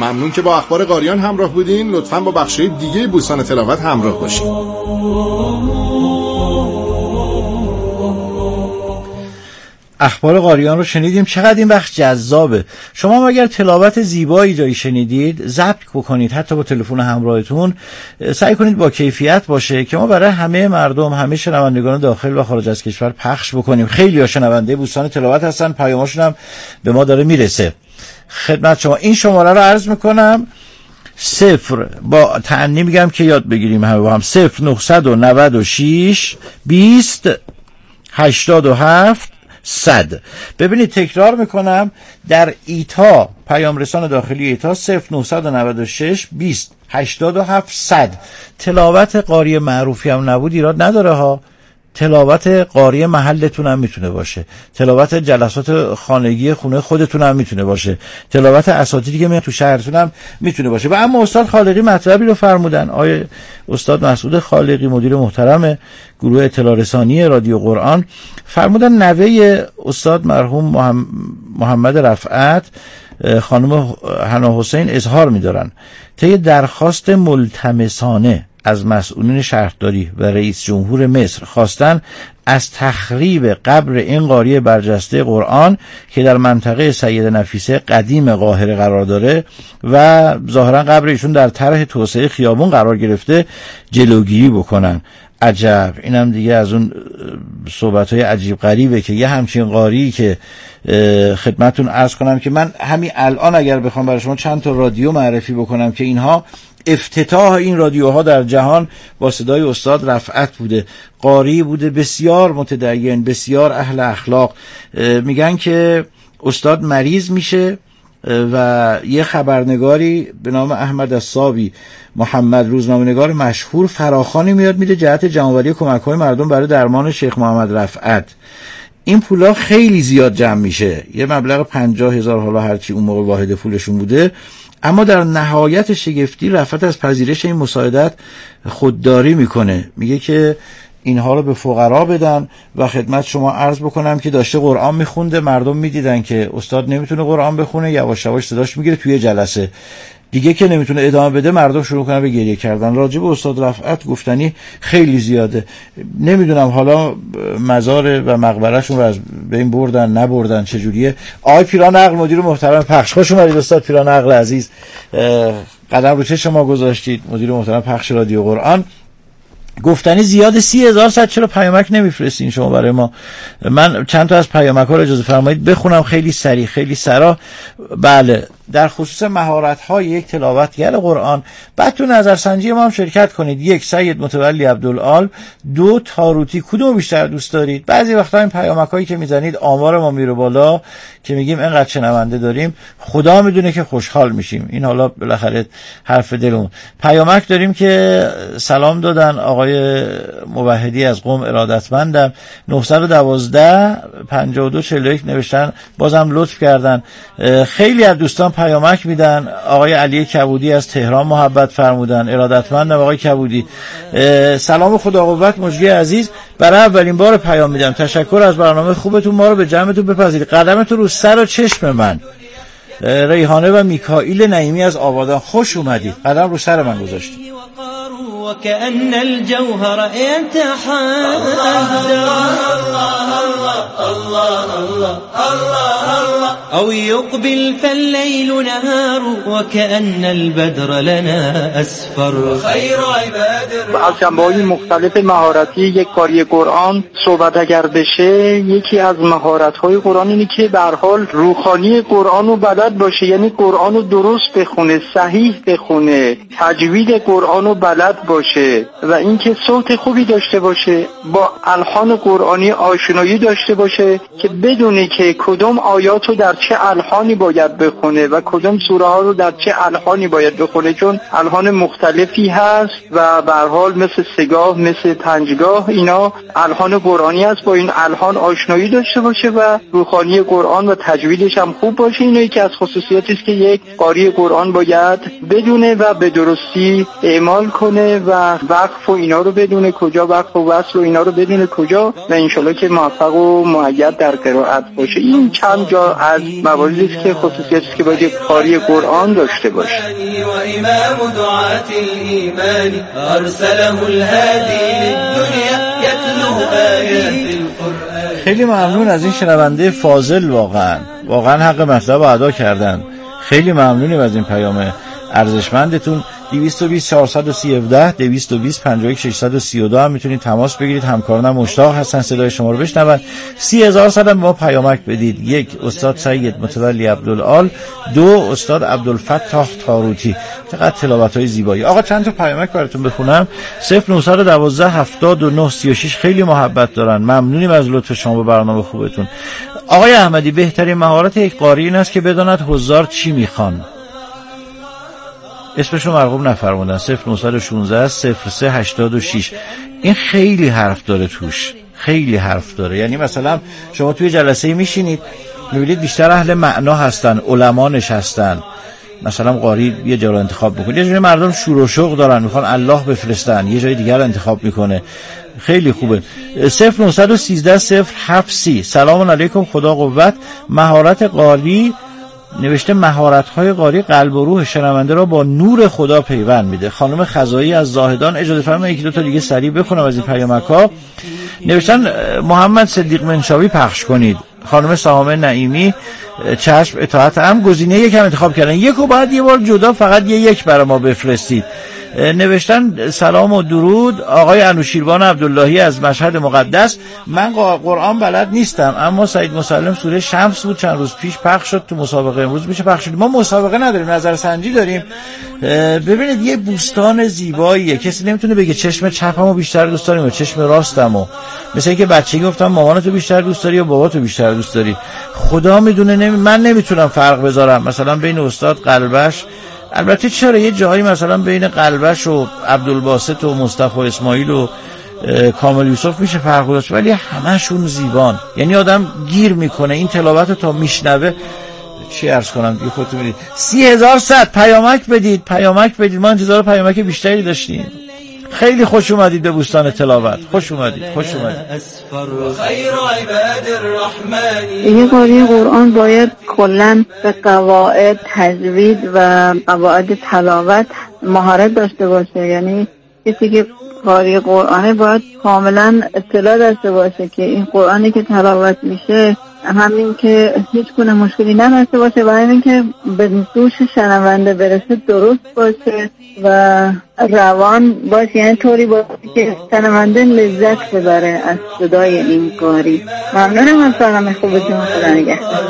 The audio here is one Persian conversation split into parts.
ممنون که با اخبار قاریان همراه بودین. لطفاً با بخشای دیگه بوستان تلاوت همراه باشین. اخبار قاریان رو شنیدیم. چقدر این بخش جذابه. شما اگر تلاوت زیبایی جایی شنیدید ضبط بکنید، حتی با تلفن همراهتون، سعی کنید با کیفیت باشه که ما برای همه مردم، همه شنوندگان داخل و خارج از کشور پخش بکنیم. خیلی ها شنونده بوستان تلاوت هستن، پیاماشون هم به ما داره میرسه. خدمت شما این شماره رو عرض میکنم، 0 با تأنی میگم که یاد بگیریم همه با هم، 0996 20 87 100. ببینید تکرار میکنم، در ایتا پیام رسان داخلی ایتا 0996 20 87 100. تلاوت قاری معروفی هم نبود ایراد نداره ها، تلاوت قاری محلتون هم میتونه باشه، تلاوت جلسات خانگی خونه خودتون هم میتونه باشه، تلاوت اساتیدی که تو شهرتون هم میتونه باشه. و اما استاد خالقی مطلبی رو فرمودن، آقای استاد مسعود خالقی مدیر محترم گروه اطلاع رسانی رادیو قرآن فرمودن نوه استاد مرحوم محمد رفعت خانم حنا حسین اظهار می‌دارن طی درخواست ملتمسانه از مسئولین شهرداری و رئیس جمهور مصر خواستن از تخریب قبر این قاری برجسته قرآن که در منطقه سید نفیسه قدیم قاهره قرار داره و ظاهرا قبر ایشون در طرح توسعه خیابون قرار گرفته جلوگیری بکنن. عجب، اینم دیگه از اون صحبت‌های عجیب غریبه که یه همچین قاری که خدمتون عرض کنم که من همین الان اگر بخوام برای شما چند تا رادیو معرفی بکنم که اینها افتتاح این رادیوها در جهان با صدای استاد رفعت بوده، قاری بوده بسیار متدین، بسیار اهل اخلاق. میگن که استاد مریض میشه و یه خبرنگاری به نام احمد الصابی محمد، روزنامه‌نگار مشهور، فراخوانی میاد میده جهت جمع‌آوری کمک‌های مردم برای درمان شیخ محمد رفعت. این پولا خیلی زیاد جمع میشه، یه مبلغ 50,000 حالا هرچی اون موقع واحد پولشون بوده، اما در نهایت شگفتی رفعت از پذیرش این مساعدت خودداری میکنه، میگه که اینها رو به فقرا بدن. و خدمت شما عرض بکنم که داشته قرآن میخونده، مردم میدیدن که استاد نمیتونه قرآن بخونه، یواش یواش صداش میگیره توی جلسه دیگه که نمیتونه ادامه بده، مردم شروع کنن به گریه کردن. راجع به استاد رفعت گفتنی خیلی زیاده، نمیدونم حالا مزار و مقبرهشون رو از بین بردن نبردن چجوریه. آقای پیران عقل مدیر محترم پخش، خوش اومدید استاد پیران عقل عزیز، قدم رو چشم ما گذاشتید، مدیر محترم پخش رادیو قرآن. گفتنی زیاد 30,000 صد، چرا پیامک نمیفرستین شما برای ما؟ من چند تا از پیامک ها رو اجازه فرمایید بخونم خیلی سریع خیلی سرا. بله، در خصوص مهارت های یک تلاوتگر قرآن بعد تو نظرسنجی ما هم شرکت کنید. 1 سید متولی عبدالعال، 2 تاروتی، کدوم بیشتر دوست دارید؟ بعضی وقتا این پیامک هایی که میزنید آمار ما میره بالا که میگیم اینقدر شنونده داریم، خدا میدونه که خوشحال میشیم. این حالا بالاخره حرف دلمون. پیامک داریم که سلام دادن آقای موحدی از قم، ارادتمندم، 912 52 41 نوشتن، بازم لطف کردن. خیلی از دوستان پیامک میدن. آقای علی کبودی از تهران محبت فرمودن، ارادتمندم آقای کبودی. سلام خدا قوت مجری عزیز، برای اولین بار پیام میدم، تشکر از برنامه خوبتون، ما رو به جمعتون بپذیرید، قدمتون رو سر و چشم من. ریحانه و میکائیل نعیمی از آبادان، خوش اومدید، قدم رو سر من گذاشتید. وكأن الجوهر يتحدى أو يقبل فالليل نهار وكأن البدر لنا أسفر خير عباد. از جنبه‌های مختلف مهارتی یک قاری قرآن صحبت اگر بشه، یکی از مهارت‌های قرآن اینه که به هر حال روحانی قرآن رو بلد باشه، یعنی قرآن رو درست بخونه، صحیح بخونه، تجوید قرآن رو بلد باشه و اینکه صوت خوبی داشته باشه، با الحان قرآنی آشنایی داشته باشه که بدونه که کدوم آیات رو در چه الحانی باید بخونه و کدوم سوره ها رو در چه الحانی باید بخونه، چون الحان مختلفی هست و به هر حال مثل سگاه، مثل پنجگاه، اینا الحان قرآنی هست. با این الحان آشنایی داشته باشه و روحانی قرآن و تجویدش هم خوب باشه. اینه که از خصوصیاتی است که یک قاری قرآن باید بدونه و به درستی اعمال کنه و وقف و اینا رو بدونه کجا، وقف و وصل و اینا رو بدونه کجا، و انشالله که موفق و مؤید در قرائت باشه. این چند جا از مواردی است که خصوصیتی است که باید قاری قرآن داشته باشه. و امام دعاة الایمان ارسله الهادی للدنیا یتلو آیات القرآن. خیلی ممنون از این شنونده فاضل، واقعا حق مطلب ادا کردن. خیلی ممنونیم از این پیام ارزشمندتون. 220 417 220 51 632 هم میتونید تماس بگیرید. همکارانم مشتاق هستن صدای شما رو بشنون. 30000 هم ما پیامک بدید. 1 استاد سید متولی عبدالعال، 2 استاد عبدالفتاح تاروتی. چقدر تلاوت‌های زیبایی. آقا چند تا پیامک براتون بخونم. 0912 79 36. خیلی محبت دارن. ممنونیم از لطف شما به برنامه خوبتون. آقای احمدی، بهترین مهارت یک قاری این است که بداند حضار چی میخوان. اسمشو مرغوب نفرمودن. 0916 03 86. این خیلی حرف داره توش، خیلی حرف داره. یعنی مثلا شما توی جلسه میشینید میبینید بیشتر اهل معنا هستن، علما نشستن، مثلا قاری یه جا رو انتخاب میکنه، یه جای مردم شور و شوق دارن میخوان الله بفرستن، یه جای دیگر انتخاب میکنه. خیلی خوبه. 0913 0730. سلام علیکم، خدا قوت. مهارت قاری نوشته مهارت‌های قاری قلب و روح شنونده را با نور خدا پیوند میده. خانم خزایی از زاهدان. اجازه فرمایید یکی دو تا دیگه سریع بخونم از این پیامک‌ها. نوشتن محمد صدیق منشاوی پخش کنید. خانم سهامه نعیمی چشم اطاعت هم. گزینه یک هم انتخاب کردن، یکو بعد یه بار جدا فقط یک برای ما بفرستید. نوشتن سلام و درود آقای انوشیروان عبداللهی از مشهد مقدس. من قرآن بلد نیستم، اما سعید مسلم سوره شمس بود چند روز پیش پخش شد تو مسابقه، امروز میشه پخش شد. ما مسابقه نداریم، نظرسنجی داریم. ببینید یه بوستان زیباییه، کسی نمیتونه بگه چشم چپمو بیشتر دوست داریم یا چشم راستمو. مثل اینکه بچگی گفتم مامانتو بیشتر دوست داری یا باباتو بیشتر دوست داری. خدا میدونه. من نمیتونم فرق بذارم مثلا بین استاد قلبش، البته چرا یه جایی مثلا بین قلبش و عبدالباسط و مصطفی اسماعیل و کامل یوسف میشه فرق گذاشت، ولی همشون زیبان. یعنی آدم گیر میکنه این تلاوت رو تا میشنوه. چی عرض کنم دیگه خودتون میدید. 30100 پیامک بدید. ما انتظار پیامک بیشتری داشتیم. خیلی خوش اومدید به بوستان تلاوت. خوش اومدید. یه قاری قرآن باید کلاً به قواعد تجوید و قواعد تلاوت مهارت داشته باشه. یعنی کسی که قاری قرآنه باید کاملاً اطلاع داشته باشه که این قرآنی که تلاوت میشه همین که هیچ گونه مشکلی نداشته باشه و همین که به دوش شنونده برسه درست باشه و روان باشه، یعنی طوری باشه که شنونده لذت ببره از صدای این قاری. ممنونم از برنامه خوبتون. خدا نگهدار.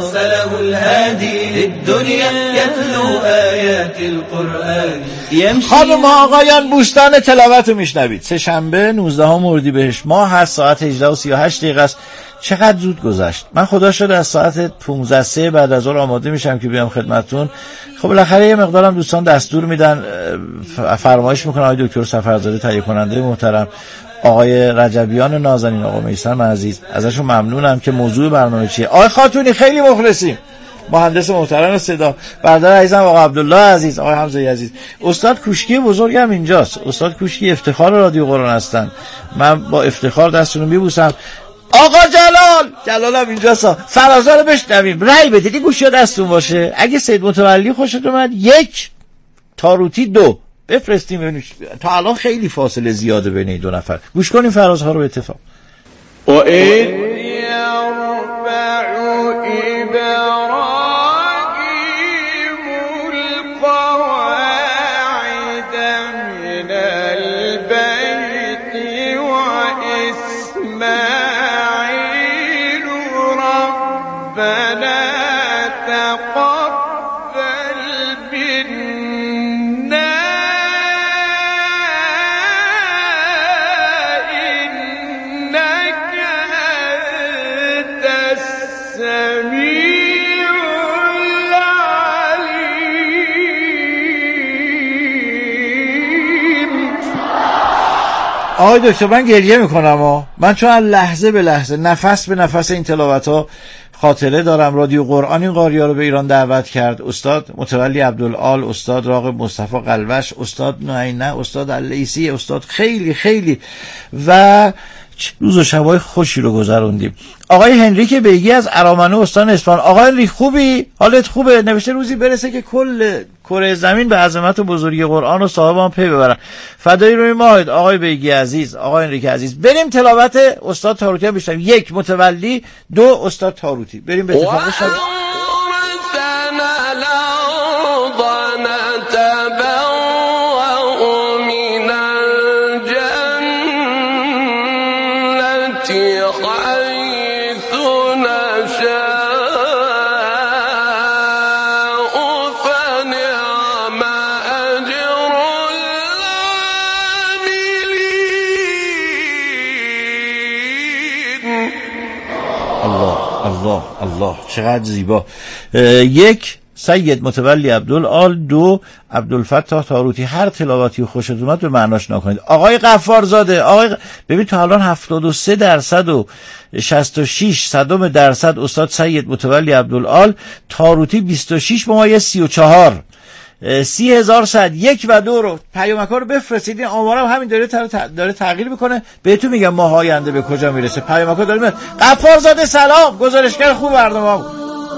خانم آقایان، بوستان تلاوت رو میشنوید. سه شنبه 19 اردیبهشت ماه هست، ساعت 18:38 است. چقدر زود گذشت. من خدا شده از ساعت 15 بعد از ظهر آماده میشم که بیام خدمتتون. خب بالاخره یه مقدارم دوستان دستور میدن، فرمایش میکنن. آقای دکتر سفرزاده تهیه کننده محترم، آقای رجبیان نازنین، آقا میثم عزیز، ازشون ممنونم که موضوع برنامه چیه. آقای خاتونی خیلی مخلصیم، مهندس محترم صدا، برادر عزیزم آقا عبدالله عزیز، آقای حمزه عزیز، استاد کوشکی بزرگم اینجاست. استاد کوشکی افتخار رادیو قرآن هستن. من با افتخار دستتون رو میبوسم. آقا جلالم اینجاست. فرازا رو بشنویم، رأی بدید، گوشی دستون باشه. اگه سید متولی خوشت اومد 1، تاروتی 2 بفرستیم ببینیم. تا الان خیلی فاصله زیاده بین این دو نفر. گوش کنیم فرازها رو به اتفاق. آقای دکتر من گریه میکنم من چون لحظه به لحظه نفس به نفس این تلاوت ها خاطره دارم رادیو قرآن این قاری‌ها رو به ایران دعوت کرد. استاد متولی عبدالعال، استاد راغب مصطفی قلوش، استاد نعینه، استاد اللیثی، استاد خیلی و روز و شبای خوشی رو گذروندیم. آقای هنریک بیگی از ارامنه استان اصفهان. آقای هنریک خوبی؟ حالت خوبه؟ نوشته روزی برسه که کل کره زمین به عظمت و بزرگی قرآن و صاحب آن پی ببرن. فدای روی ماهید آقای بیگی عزیز، آقای هنریک عزیز. بریم تلاوت استاد تاروتی هم بشنویم. 1 متولی، 2 استاد تاروتی. بریم به اتفاق شب. الله چقدر زیبا. 1 سید متولی عبدالعال، 2 عبدالفتاح تاروتی. هر تلاوتی خوشت اومد به معناش نکنید. آقای غفارزاده، ببین تا الان 73% و 66% استاد سید متولی عبدالعال، تاروتی 26.34. 30,000 صد. 1 و 2 رو پیامک‌ها رو بفرستید. آمارم همین داره تغییر میکنه. بهتون میگم ماه آینده به کجا میرسه. پیامک‌ها داره میاد. غفارزاده سلام، گزارشگر خوب برنامه بود.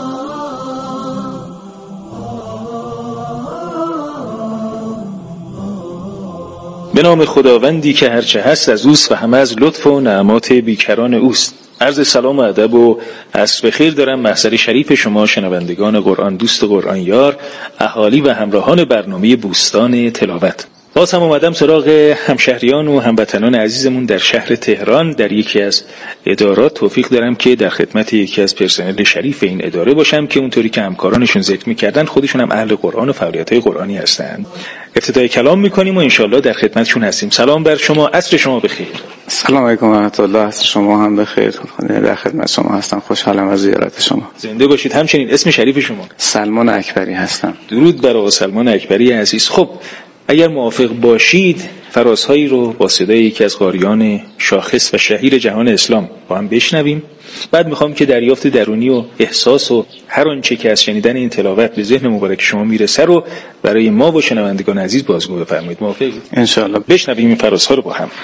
به نام خداوندی که هرچه هست از اوست و همه از لطف و نعمات بیکران اوست. عرض سلام و ادب و عصر بخیر دارم محضر شریف شما شنوندگان قرآن دوست و قرآن یار، اهالی و همراهان برنامه بوستان تلاوت. باز هم اومدم سراغ همشهریان و هموطنان عزیزمون در شهر تهران. در یکی از ادارات توفیق دارم که در خدمت یکی از پرسنل شریف این اداره باشم که اونطوری که همکارانشون ذکر می‌کردن خودشون هم اهل قرآن و فعالیت‌های قرآنی هستند. ابتدای کلام می‌کنیم و انشالله در خدمتشون هستیم. سلام بر شما، عصر شما بخیر. سلام علیکم و رحمت الله. عصر شما هم بخیر. در خدمت شما هستم. خوشحالم از زیارت شما. زنده باشید. همچنین اسم شریف شما؟ سلمان اکبری هستم. درود بر آقا سلمان اکبری عزیز. خب اگر موافق باشید فرازهایی رو با صدای یکی از قاریان شاخص و شهیر جهان اسلام با هم بشنویم. بعد میخوام که دریافت درونی و احساس و هر آنچه که از شنیدن این تلاوت به ذهن مبارک شما میرسه رو برای ما و شنوندگان عزیز بازگو بفرمایید. موافقید؟ ان شاء الله. بشنویم این فرازها رو با هم.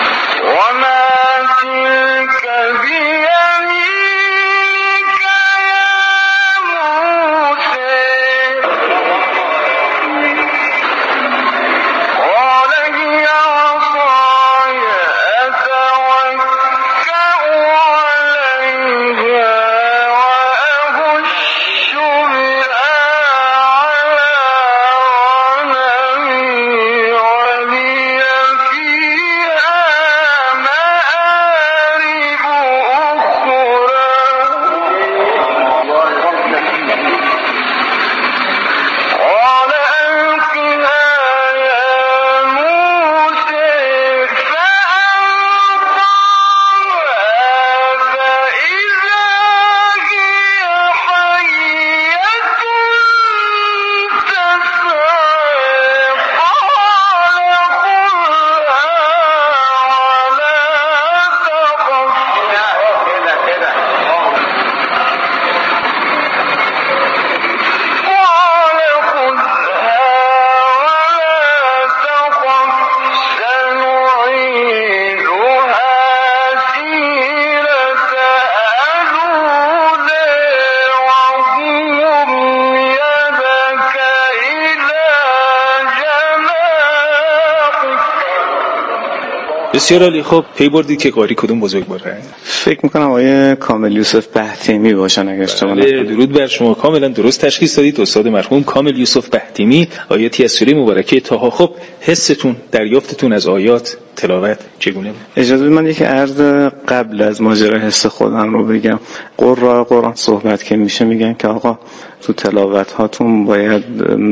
بسیار عالی. خب پی بردید که قاری کدوم بزرگواره؟ فکر میکنم آقای کامل یوسف بهتیمی باشن اگر اشتباه نکنم. درود بر شما، کاملا درست تشخیص دادید. استاد مرحوم کامل یوسف بهتیمی، آیاتی از سوره مبارکه طه. خب حستون، دریافتتون از آیات تلاوت چگونه بود؟ اجازه بدید من یک عرض قبل از ماجرای حس خودم رو بگم. قرآن صحبت که میشه میگن که آقا تو تلاوت هاتون باید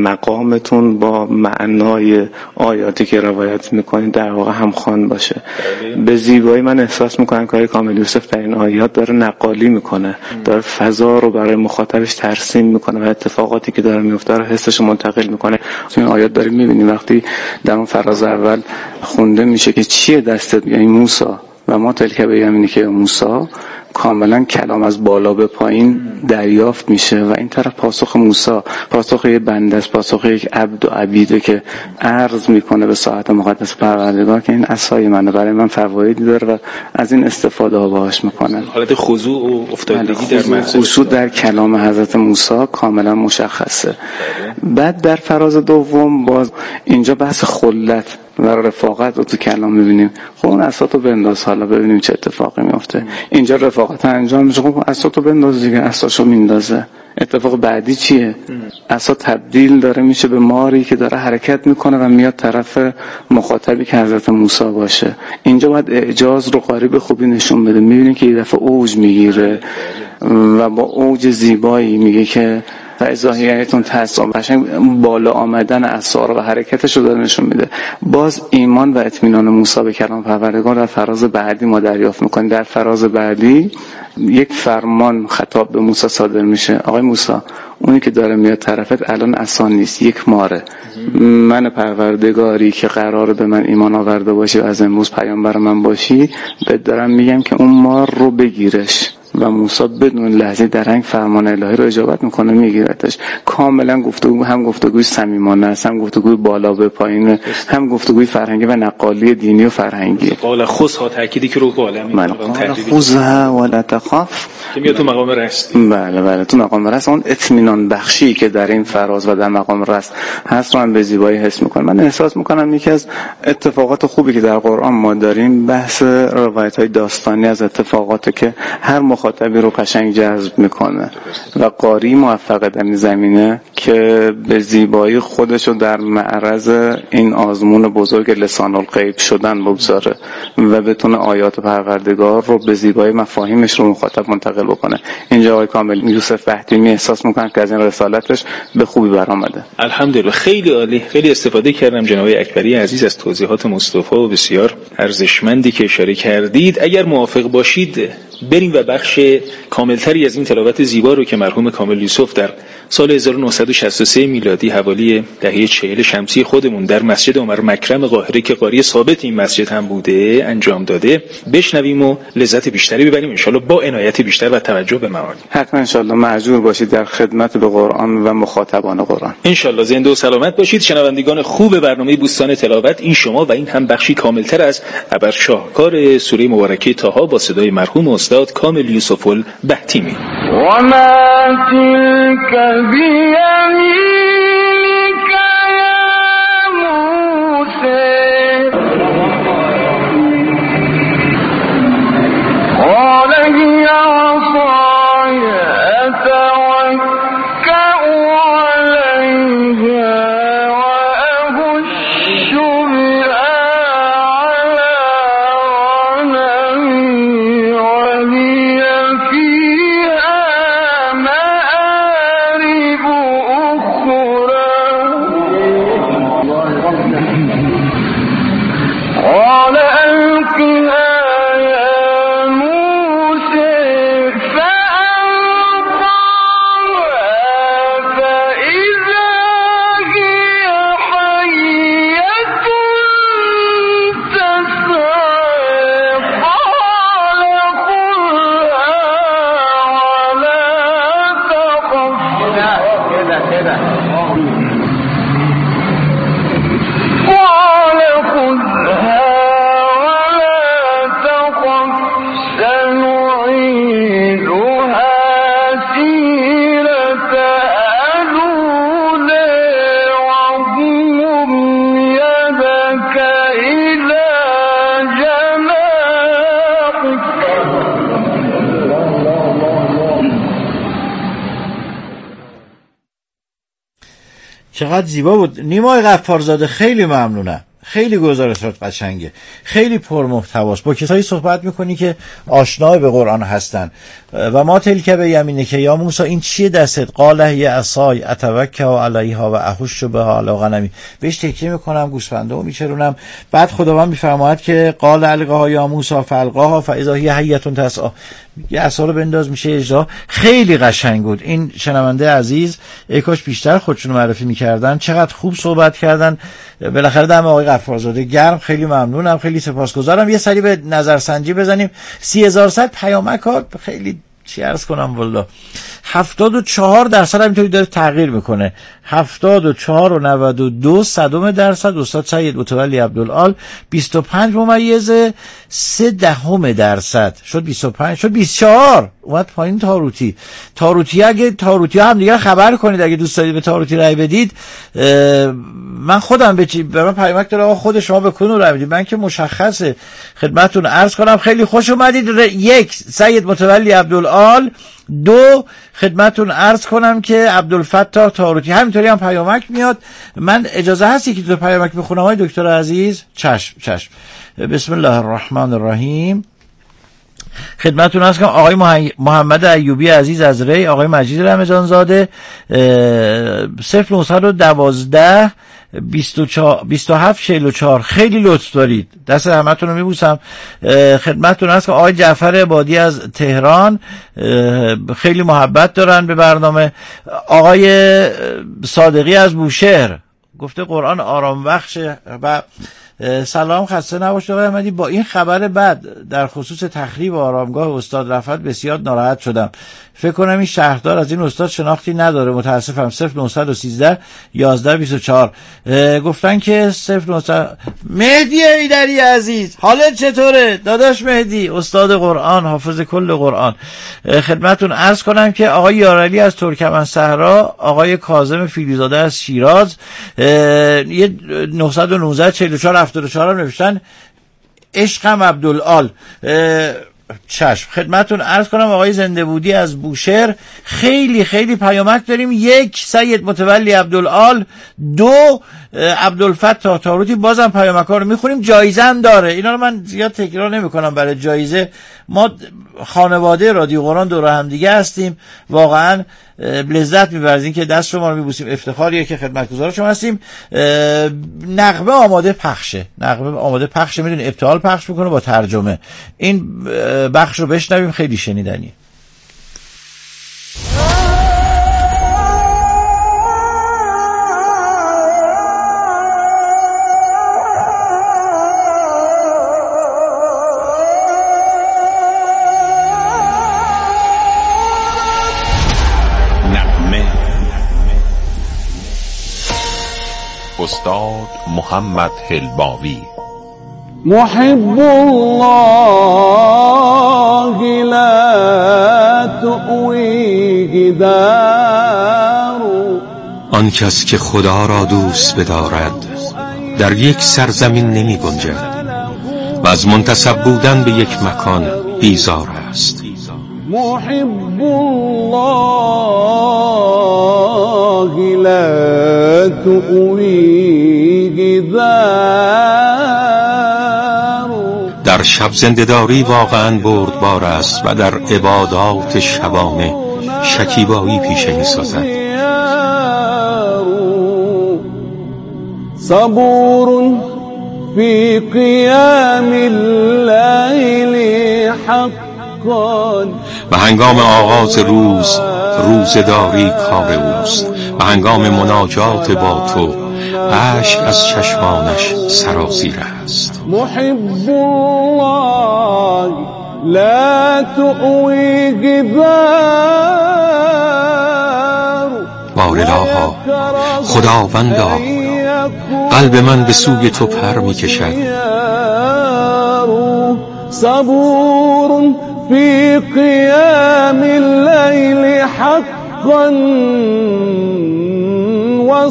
مقامتون با معنای آیاتی که روایت میکنید در واقع همخوان باشه. به زیبایی من احساس میکنم که کامل یوسف در این آیات داره نقالی میکنه، داره فضا رو برای مخاطبش ترسیم میکنه و اتفاقاتی که داره میفته رو حسش منتقل میکنه. تو این آیات داریم میبینیم وقتی در اون فراز اول خونده میشه که چیه دستت، یعنی موسی و ما تلک به یمینی که موسی، کاملا کلام از بالا به پایین دریافت میشه و این طرف پاسخ موسی، پاسخ یک بنده است، پاسخ یک عبد و عبیده که عرض میکنه به ساعت مقدس پروردگار که این عصای منه، برای من فوایدی داره و از این استفاده ها باهاش میکنن. حالت خضوع و افتادگی در خضوع در کلام حضرت موسی کاملا مشخصه. بعد در فراز دوم باز اینجا بحث خلت و رفاقت رو تو کلام میبینیم. خب اون عصاتو بنداز، حالا ببینیم چه اتفاقی میفته. اینجا رفاقت انجام میشه، خب عصاتو بنداز دیگه، عصاشو میندازه. اتفاق بعدی چیه؟ عصا تبدیل داره میشه به ماری که داره حرکت میکنه و میاد طرف مخاطبی که حضرت موسی باشه. اینجا باید اعجاز رو قاری به خوبی نشون بده. میبینیم که یه دفعه اوج میگیره و با اوج زیبایی میگه که فایزاهیتون تسام، قشنگ بالا آمدن اسرار و حرکتش رو داره نشون میده. باز ایمان و اطمینان موسی به کلام پروردگار در فراز بعدی ما دریافت میکنیم. در فراز بعدی یک فرمان خطاب به موسی صادر میشه: آقای موسی، اونی که داره میاد طرفت الان عصا نیست، یک ماره. من پروردگاری که قراره به من ایمان آورده باشی و از امروز پیامبر من باشی، بهت دارم میگم که اون مار رو بگیرش. و موسی بدون لحظه درنگ فرمان الهی رو اجابت میکنه، میگیرتش. کاملا گفتگو، هم گفتگوی صمیمانه است، هم گفتگوی بالا به پایین، هم گفتگوی فرهنگی و نقالی دینی و فرهنگی. قال خذها تأکیدی که رو بالا میگه، قال خذها ولا تخاف که میاد تو مقام رست. بله تو مقام رست. اون اطمینان بخشی که در این فراز و در مقام رست هست رو هم به زیبایی حس میکنم. من احساس میکنم یکی از اتفاقات خوبی که در قرآن ما داریم بحث روایت‌های داستانی از اتفاقاتی که هر مخاطبی رو قشنگ جذب میکنه و قاری موفقه در این زمینه که به زیبایی خودش رو در معرض این آزمون بزرگ لسان الغیب شدن بگذاره و بتونه آیات پروردگار رو به زیبایی مفاهیمش رو مخاطب منتقل بکنه. اینجا آقای کامل یوسف بهتیمی احساس میکنن که از این رسالتش به خوبی برآمده. الحمدلله، خیلی عالی، خیلی استفاده کردم جناب اکبری عزیز از توضیحات مصطفی و بسیار ارزشمندی که اشاره کردید. اگر موافق باشید بریم و بخش کاملتری از این تلاوت زیبا رو که مرحوم کامل یوسف در سال 1963 میلادی حوالی دهه 40 شمسی خودمون در مسجد عمر مکرم قاهره که قاری ثابت این مسجد هم بوده انجام داده بشنویم و لذت بیشتری ببریم انشالله با عنایت بیشتر و توجه به معانی. حتما انشالله مأجور باشید در خدمت به قرآن و مخاطبان قرآن. انشالله زنده و سلامت باشید. شنوندگان خوب برنامه بوستان تلاوت، این شما و این هم بخشی کاملتر از ابر شاهکار سوره مبارکه طه با صدای مرحوم استاد کامل یوسف البهتیمی. و ما تلک بیمینک یا موسی قال هی عصای اتوکأ علیها و اهش بها علی غنمی ولی فیها مآرب اخرى قال القها چقدر زیبا بود. نیمای غفارزاده خیلی ممنونم، خیلی گزارشات قشنگه، خیلی پرمحتواست. با کسایی صحبت میکنی که آشنا به قرآن هستن. و ما تلک بیمینک یا موسی، این چیه دستت؟ قال هی عصای اتوکأ علیها و اهش بها علی غنمی. بهش تکیه میکنم، گوسفندو میچرونم. بعد خداوند میفرماید که قال القاها یا موسی فالقاها فاذا هی حیه تسعی. یه اصلا رو بنداز میشه اجرا. خیلی قشنگ بود. این شنونده عزیز ای کاش بیشتر خودشون معرفی میکردن، چقدر خوب صحبت کردن. بالاخره دم آقای غفارزاده گرم. خیلی ممنونم، خیلی سپاسگزارم. یه سری به نظرسنجی بزنیم. 30100 پیامک ها خیلی چی عرض کنم والله 74% همینطوری داره تغییر میکنه. 74 و 92 صدم درصد استاد سید متولی عبدالعال. 25 ممیز 0.3 درصد شد 25 شد 24 اومد پایین. تاروتی اگه تاروتی هم دیگه خبر کنید اگه دوست دارید به تاروتی رای بدید. من خودم به من پیامک داره آقا خود شما به کدوم رای بدید. من که مشخصه خدمتتون عرض کنم خیلی خوش اومدید. 1 سید متولی عبدالعال، 2 خدمتتون عرض کنم که عبدالفتاح تاروتی. همینطوری هم پیامک میاد. من اجازه هستی که تو پیامک بخونم های دکتر عزیز؟ چشم. بسم الله الرحمن الرحیم. خدمتتون عرض کنم آقای محمد ایوبی عزیز از ری، آقای مجید رمضان زاده 0912 2744. خیلی لطف دارید، دست همتون رو میبوسم. خدمتتون هست که آقای جعفر عبادی از تهران خیلی محبت دارن به برنامه. آقای صادقی از بوشهر گفته قرآن آرام بخشه و سلام، خسته نباشید آقای احمدی. با این خبر بد در خصوص تخریب آرامگاه استاد رفعت بسیار ناراحت شدم. فکر کنم این شهردار از این استاد شناختی نداره. متاسفم. 0913 1124 گفتن که 0900. مهدی ایدری عزیز حالت چطوره داداش؟ مهدی استاد قرآن، حافظ کل قرآن. خدمتتون عرض کنم که آقای یارعلی از ترکمن صحرا، آقای کاظم فیلیزاده از شیراز 919 44 74 هم نوشتن عشقم عبدالعال. چشم. خدمتتون عرض کنم آقای زنده بودی از بوشهر. خیلی پیامک داریم. 1 سید متولی عبدالعال، 2 عبدالفتاح تاروتی. بازم پیامک ها رو میخونیم. جایزه هم داره. اینا رو من زیاد تکرار نمی کنم. برای جایزه ما خانواده رادیو قرآن دور هم دیگه هستیم. واقعا لذت می‌بریم که دست شما رو میبوسیم. افتخاریه که خدمتگزار شما هستیم. نغمه آماده پخشه. میدونی ابتهال پخش میکنه با ترجمه. این بخش رو بشنویم، خیلی شنیدنیه. استاد محمد هلباوی. محب الله لا تؤویه دار. آن کس که خدا را دوست بدارد در یک سرزمین نمی گنجد و از منتسب بودن به یک مکان بیزار است. محب الله لا تؤویه دار. در شب زنده‌داری واقعا بردبار است و در عبادات شبانه شکیبایی پیشه می‌سازد. صبور فی قیام اللیل حقا. و هنگام آغاز روزداری کار اوست و هنگام مناجات با تو اشک از چشمانش سرازیر است. محب الله لا تؤویه دار. بارالها خداوندا قلب من به سوی تو پر می کشد. صبور فی قیام اللیل حقا و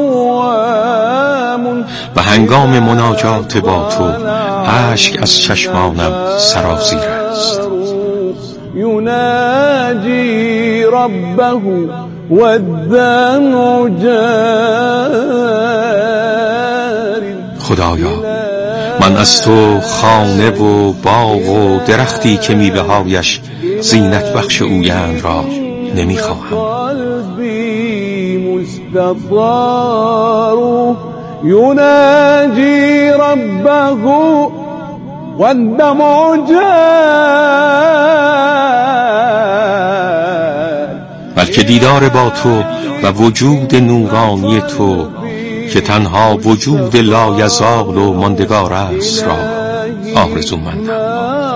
صوام. و هنگام مناجات با تو اشک از چشمانم سرازیر است. یناجی ربه و الدمع جاری. خدایا من از تو خانه و باغ و درختی که میوه‌هایش زینت بخش اویند را نمیخواهم. قلبی مستطار یناجی ربه والدمع بلکه دیدار با تو و وجود نورانی تو که تنها وجود لایزال و ماندگار است را آرزومندم.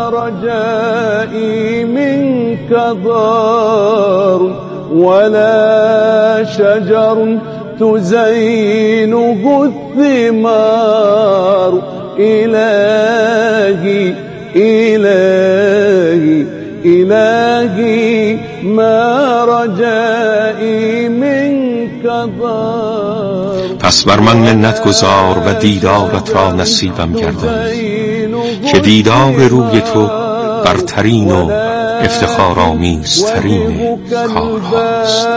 رجائي منك دار ولا شجر تزينه الثمار إلهي إلهي إلهي ما رجائي منك دار. پس بر من منت گذار و دیدارت را نصیبم گردان که دیدار روی تو برترین و افتخارآمیزترین کارهاست.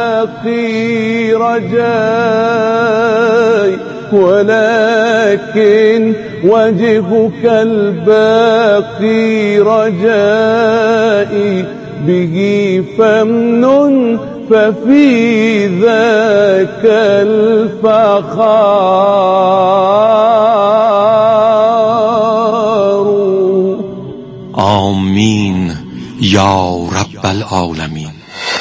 ولكن وجهك الباقي رجائي به فمن ففي ذاك الفخار. آمین یا رب العالمین.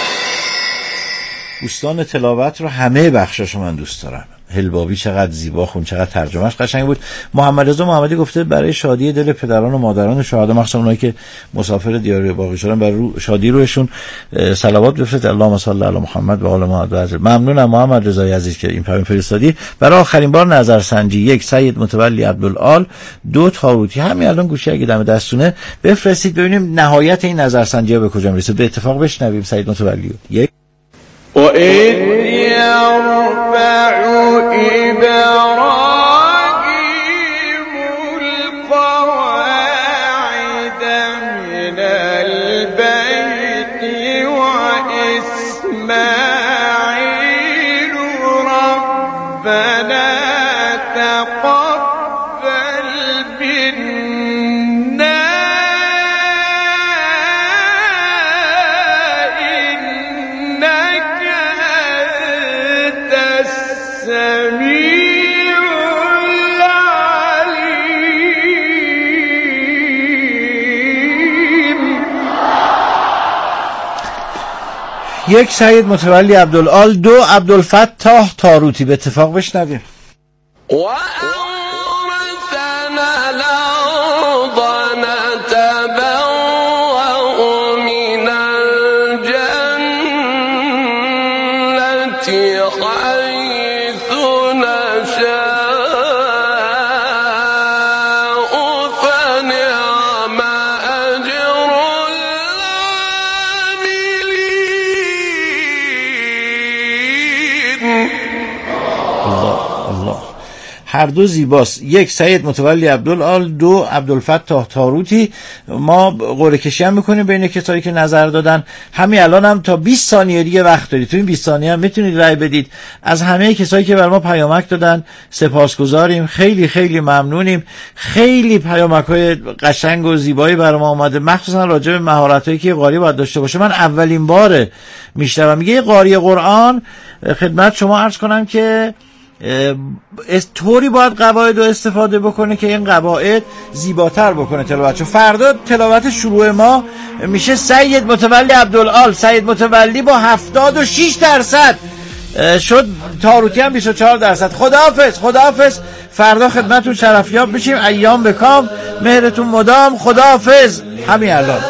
دوستان تلاوت رو همه بخشش من دوست دارم. هلبابی چقدر زیبا خون، چقدر ترجمهش قشنگ بود. محمد رضا محمدی گفته برای شادی دل پدران و مادران شهدا، مخصوصا اونایی که مسافر دیار باقی شدن، برای شادی روشون صلوات بفرست. اللهم صل علی محمد و آل محمد. ممنونم محمد رضای عزیز که این پیام فرستادی. برای آخرین بار نظرسنجی: 1 سید متولی عبدالعال، 2 تاروتی. همین الان گوشی اگه دم دستونه بفرستید ببینیم نهایت این نظرسنجی ها به کجا میرسه. به اتفاق بشنویم سید متولی. 1 وإذ يرفع إبراهيم القواعد من البيت وإسماعيل ربنا تقبل منا یک سید متولی عبدالعال، 2 عبدالفتاح تاروتی. به اتفاق بشنویم. هر دو زیباست. 1 سید متولی عبدالعال، 2 عبدالفتاح تاروتی. ما قرعه کشی هم میکنیم بین کسایی که نظر دادن. همین الان هم تا 20 ثانیه دیگه وقت دارید. تو این 20 ثانیه هم میتونید رای بدید. از همه کسایی که بر ما پیامک دادن سپاسگزاریم. خیلی خیلی ممنونیم. خیلی پیامک‌های قشنگ و زیبایی بر ما اومده، مخصوصا راجع به مهارتایی که قاری باید داشته باشه. من اولین باره میشنوم میگه قاری قرآن خدمت شما عرض کنم که طوری باید قواعد رو استفاده بکنه که این قواعد زیباتر بکنه تلاوتشو. فردا تلاوت شروع ما میشه سید متولی عبدالعال. سید متولی با 76% شد، تاروتی هم 24%. خداحافظ. فردا خدمتتون شرفیاب بشیم. ایام بکام، مهرتون مدام. خداحافظ. همین الان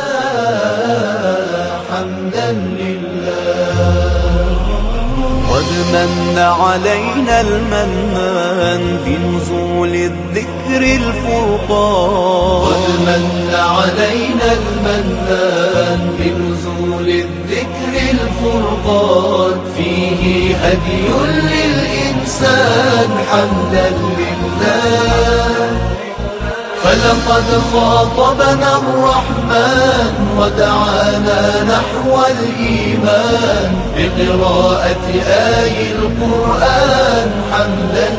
من علينا المنان بنزول الذكر الفرقان. قد من علينا المنان بنزول الذكر الفرقان. فيه هدي للإنسان حمدا لله. فلقد خاطبنا الرحمن ودعانا نحو الإيمان بقراءة آي القرآن حمدا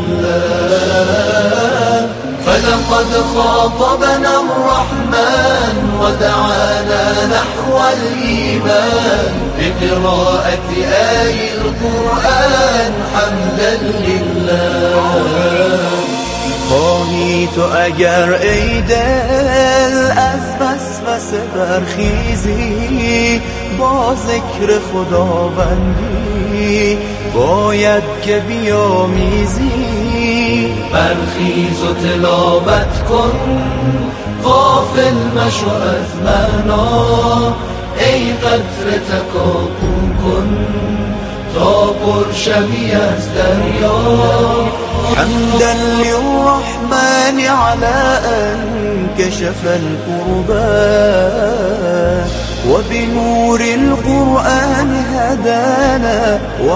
لله. فلقد خاطبنا الرحمن ودعانا نحو الإيمان بقراءة آي القرآن حمدا لله. خواهی تو اگر ای دل از وسوسه برخیزی، با ذکر خداوندی باید که بیامیزی. برخیز و تلاوت کن، غافل مشو از معنا، ای قطره تکاپو کن تا پر شوی از دریا. حمدا للرحمن على أن كشف الكربات، وبنور القرآن هدانا.